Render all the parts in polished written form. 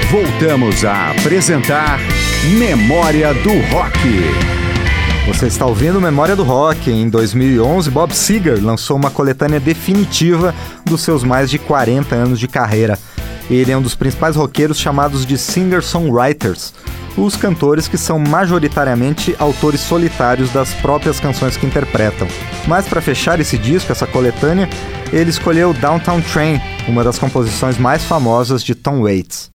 Voltamos a apresentar Memória do Rock. Você está ouvindo Memória do Rock. Em 2011, Bob Seger lançou uma coletânea definitiva dos seus mais de 40 anos de carreira. Ele é um dos principais roqueiros chamados de singer-songwriters, os cantores que são majoritariamente autores solitários das próprias canções que interpretam. Mas para fechar esse disco, essa coletânea, ele escolheu Downtown Train, uma das composições mais famosas de Tom Waits.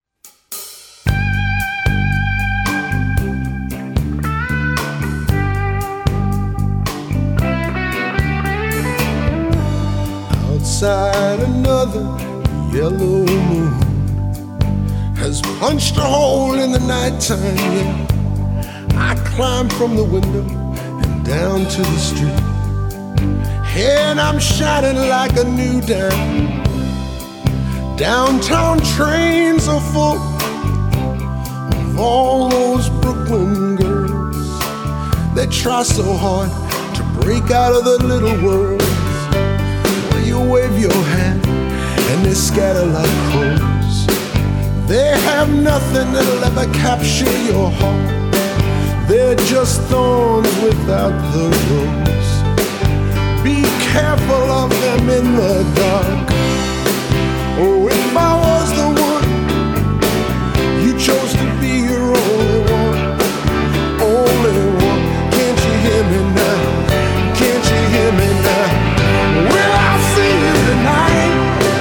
Outside, another yellow moon has punched a hole in the nighttime, yeah. I climb from the window and down to the street, and I'm shining like a new dime. Downtown trains are full of all those Brooklyn girls that try so hard to break out of the little world. Well, you wave your hand and they scatter like crows. They have nothing that'll ever capture your heart. They're just thorns without the rose. Be careful of them in the dark. Oh, if I was the one you chose to be your only one, only one. Can't you hear me now? Can't you hear me now? Will I see you tonight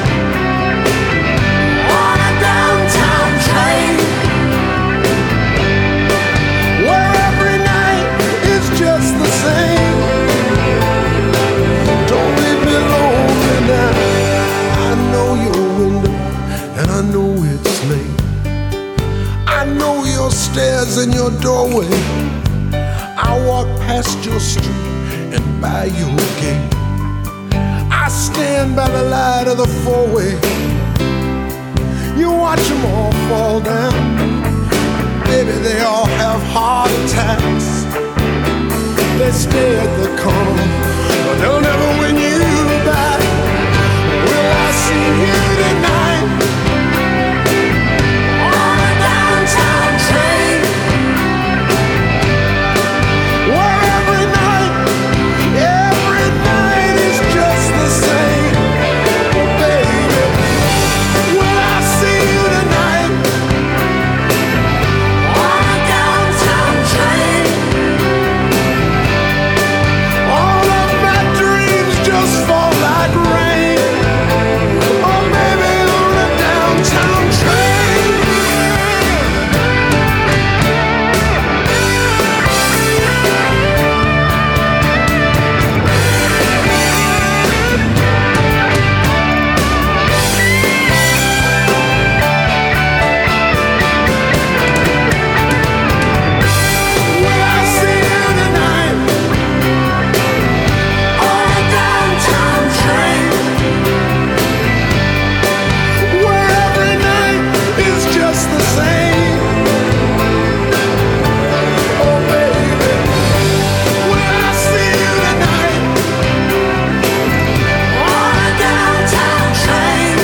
on a downtown train, where every night is just the same? Don't leave me lonely now. I know your window and I know it's late. I know your stairs and your doorway. I walk past your street and by your gate. I stand by the light of the four-way. You watch them all fall down. Baby, they all have heart attacks. They stay at the corner, but they'll never win you back. Will I see you tonight on a downtown train, where every night is just the same? Oh, baby, will I see you tonight on a downtown train? All of my dreams just fall like rain. Oh, baby, on a downtown train. Will I see you tonight on a downtown train, where every night is just the same? Oh, baby, will I see you tonight on a downtown train?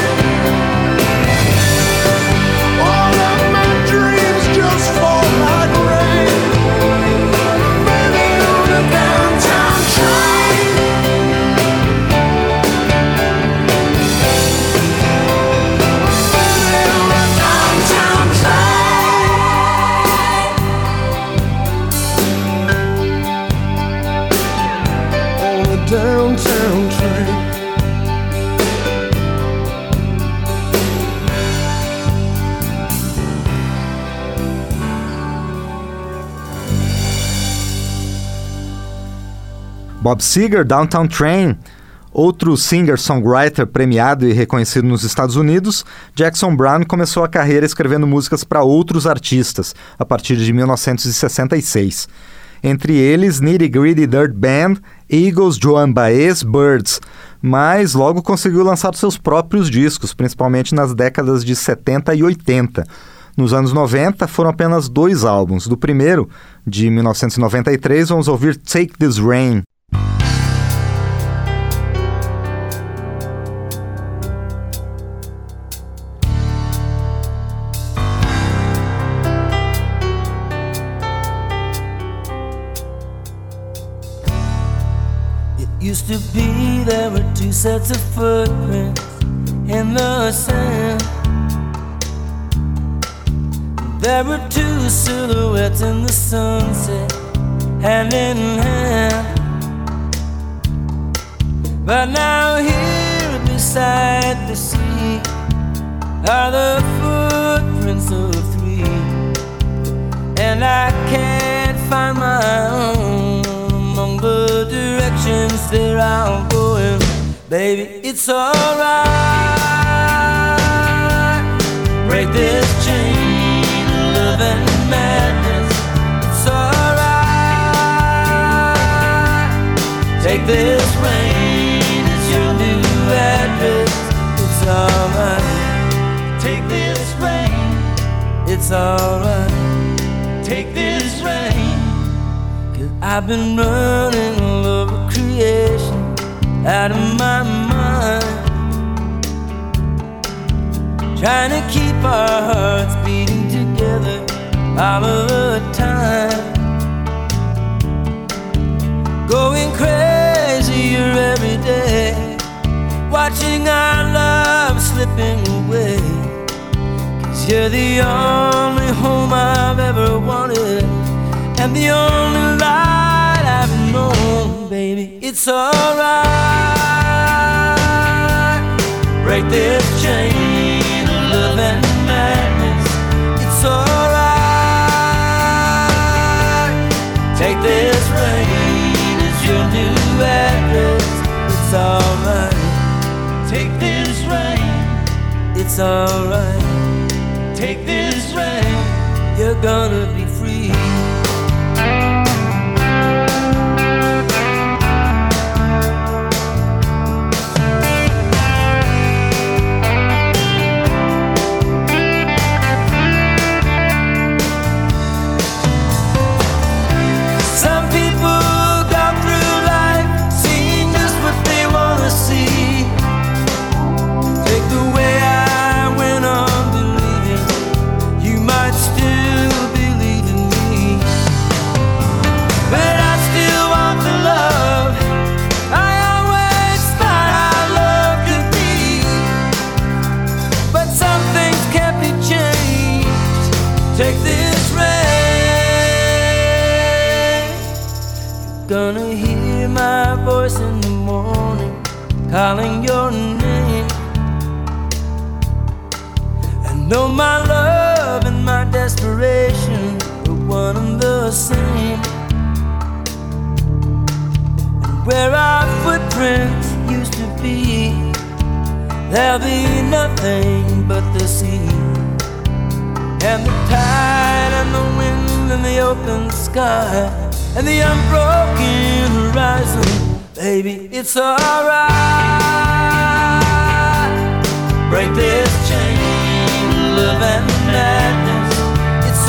All of my dreams just fall like rain. Baby, on a downtown train. Baby, on a downtown train. On a downtown train. Bob Seger, Downtown Train. Outro singer-songwriter premiado e reconhecido nos Estados Unidos, Jackson Browne começou a carreira escrevendo músicas para outros artistas, a partir de 1966. Entre eles, Nitty Gritty Dirt Band, Eagles, Joan Baez, Birds. Mas logo conseguiu lançar seus próprios discos, principalmente nas décadas de 70 e 80. Nos anos 90, foram apenas 2 álbuns. Do primeiro, de 1993, vamos ouvir Take This Rain. Used to be there were two sets of footprints in the sand. There were two silhouettes in the sunset, hand in hand. But now here beside the sea are the footprints of three, and I can't find my own among the directions they're all going. Baby, it's alright. Break this chain of love and madness. It's alright. Take this rain as your new address. It's alright. Take this rain. It's alright. Take this rain. 'Cause I've been running all over creation, out of my mind, trying to keep our hearts beating together all of the time. Going crazier every day, watching our love slipping away. 'Cause you're the only home I've ever wanted, and the only light I've known. Baby, it's alright. Break this chain of love and madness. It's alright. Take this rain as your new address. It's alright. Take this rain. It's alright. Take this rain. You're gonna be free. Take this rain. Gonna hear my voice in the morning, calling your name. I know my love and my desperation are one and the same. And where our footprints used to be, there'll be nothing but the sea, and the tide and the wind and the open sky and the unbroken horizon. Baby, it's alright. Break this chain of love and madness. It's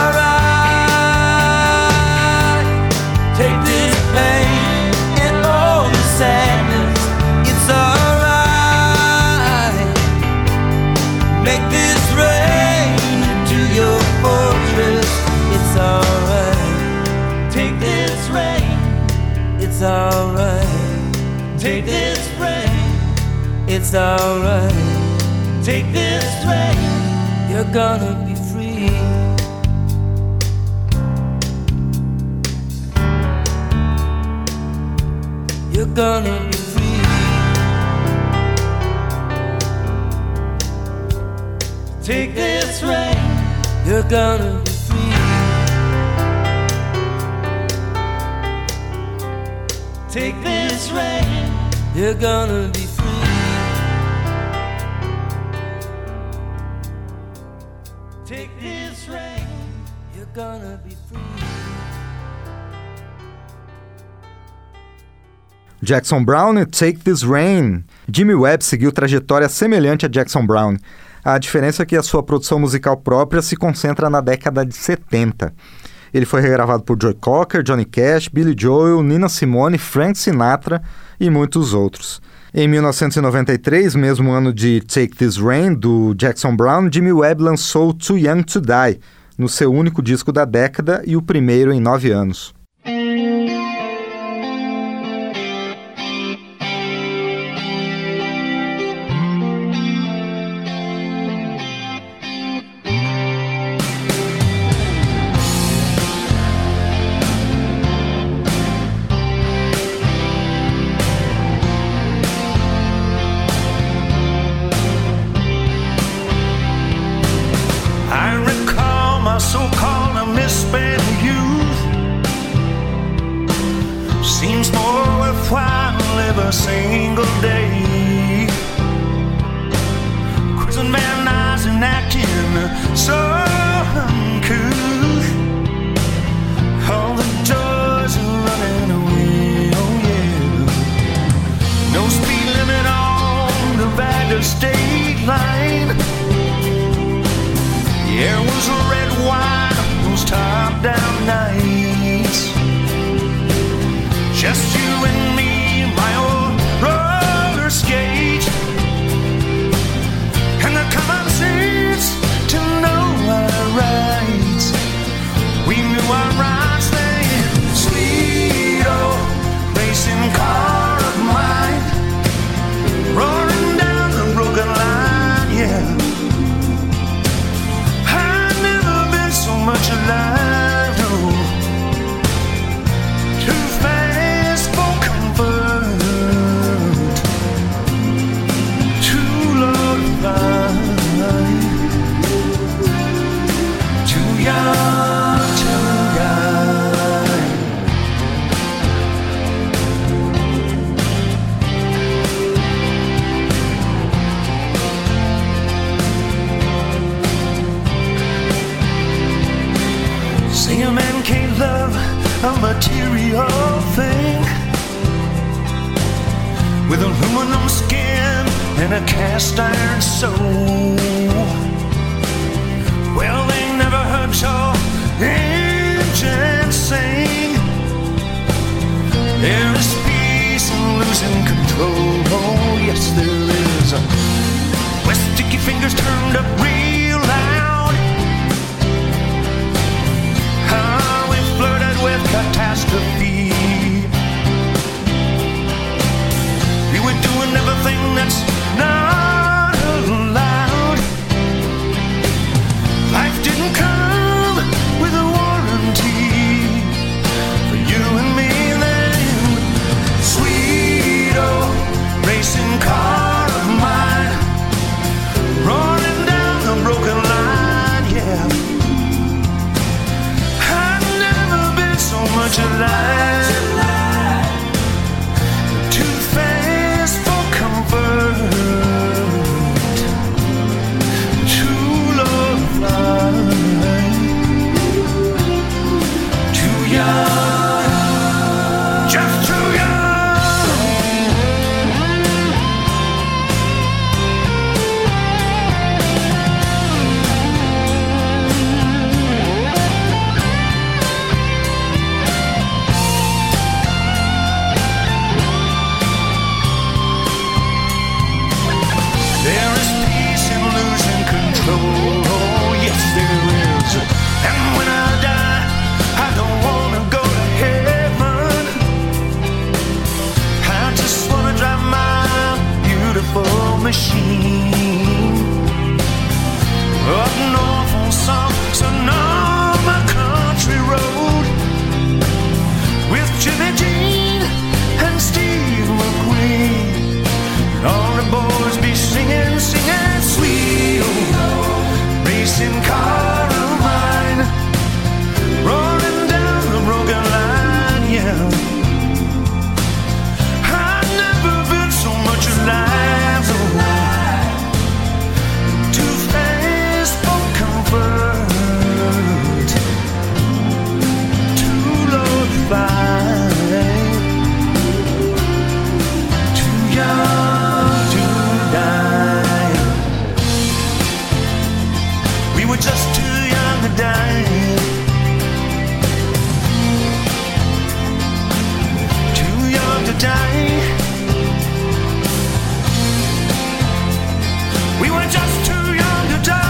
alright. Take this pain and all the sadness. It's alright. Make this rain your fortress. It's alright. Take this rain. It's alright. Take this rain. It's alright. Take this rain. You're gonna be free. You're gonna be free. Take this rain. You're gonna be free. Take this rain. You're gonna be free. Take this rain. You're gonna be free. Jackson Browne e Take This Rain. Jimmy Webb seguiu trajetória semelhante a Jackson Browne. A diferença é que a sua produção musical própria se concentra na década de 70. Ele foi regravado por Joe Cocker, Johnny Cash, Billy Joel, Nina Simone, Frank Sinatra e muitos outros. Em 1993, mesmo ano de Take This Rain, do Jackson Browne, Jimmy Webb lançou Too Young to Die, no seu único disco da década e o primeiro em 9 anos. single day. Cruising Van Nuys and acting so uncouth. All the joys are running away, oh yeah. No speed limit on the Nevada state line. The air was red wine, those top-down nights. Just you and me, my old roller skate, and the common sense to know our rights. We knew our rights then. Sweet old racing car of mine, roaring down the broken line, yeah. I've never been so much alive, no. Too fast for comfort, too low to find, too young to die. Say a man can't love a material thing with aluminum skin and a cast iron soul. Well, they never heard your engine sing. There is peace in losing control. Oh, yes, there is. With sticky fingers turned up real loud, how we flirted with catastrophe. We were doing everything that's not allowed. Life didn't come with a warranty for you and me then. Sweet old racing car of mine, rolling down the broken line, yeah. I've never been so much alive. Too fast for comfort, too low to fly, too young, just too young. There is peace in losing control. Oh, yes, there is. And when I die, I don't want to go to heaven. I just want to drive my beautiful machine up north on some Sonoma country road with Jimmy Dean and Steve McQueen. All the boys be singing, singing, sweet old racing car of mine, rolling down the broken line, yeah. I've never been so much alive, oh. Too fast for comfort, too low to find, too young to die. We were just too young to die, too young to die. We were just too young to die.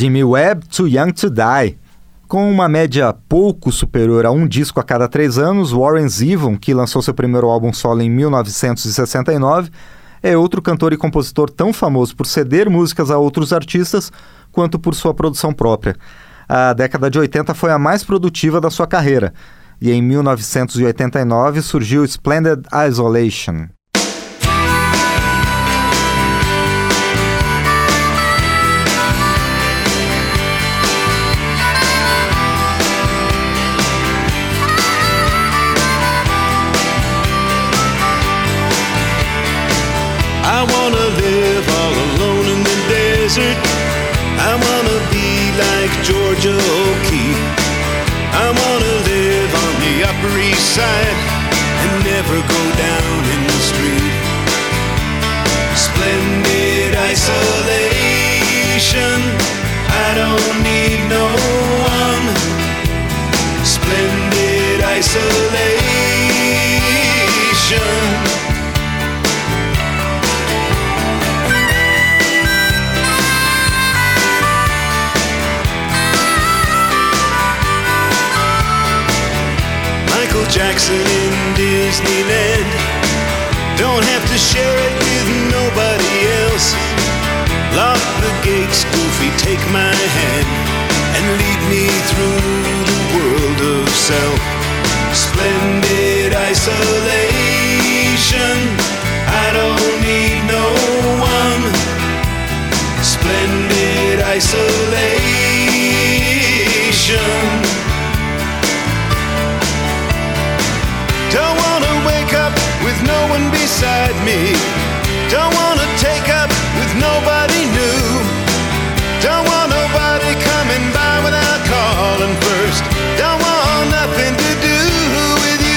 Jimmy Webb, Too Young to Die. Com uma média pouco superior a um disco a cada 3 anos, Warren Zevon, que lançou seu primeiro álbum solo em 1969, é outro cantor e compositor tão famoso por ceder músicas a outros artistas quanto por sua produção própria. A década de 80 foi a mais produtiva da sua carreira, e em 1989 surgiu Splendid Isolation. I wanna live all alone in the desert. I wanna be like Georgia O'Keeffe. I wanna live on the Upper East Side and never go down in the street. Splendid isolation, I don't need no one. Splendid isolation. Michael Jackson in Disneyland, don't have to share it with nobody else. Lock the gates, Goofy, take my hand and lead me through the world of self. Splendid isolation, I don't need no one. Splendid isolation. Don't wanna wake up with no one beside me. Don't wanna take up with nobody new. Don't want nobody coming by without calling first. Don't want nothing to do with you.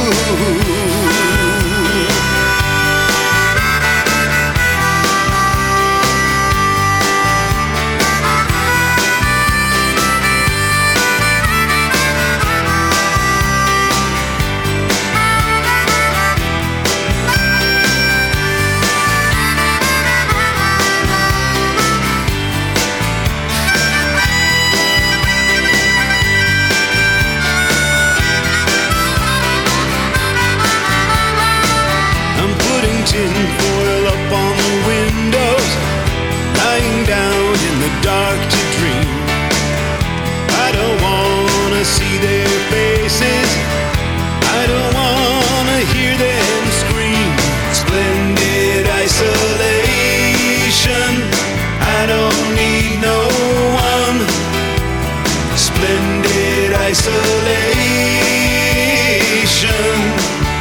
Tinfoil up on the windows, lying down in the dark to dream. I don't wanna see their faces, I don't wanna hear them scream. Splendid isolation, I don't need no one. Splendid isolation.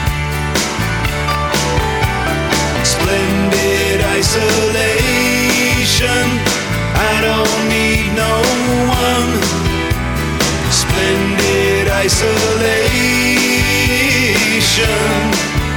Splendid isolation, I don't need no one. Splendid isolation.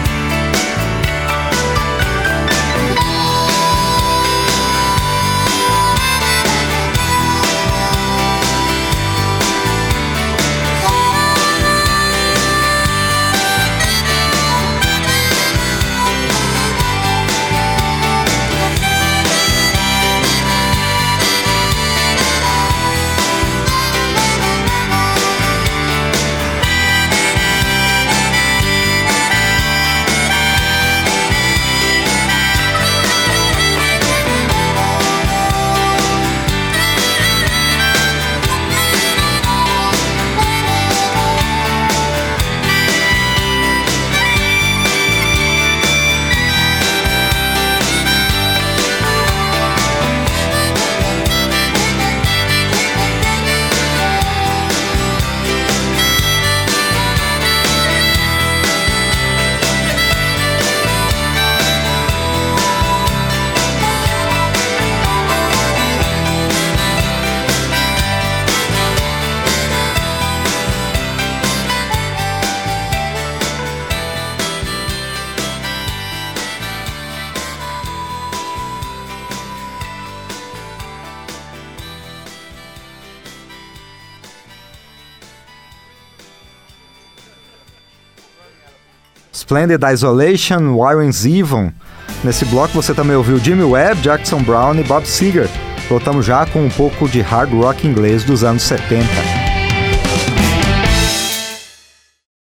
Splendid Isolation, Warren Zevon. Nesse bloco você também ouviu Jimmy Webb, Jackson Browne e Bob Seger. Voltamos já com um pouco de hard rock inglês dos anos 70.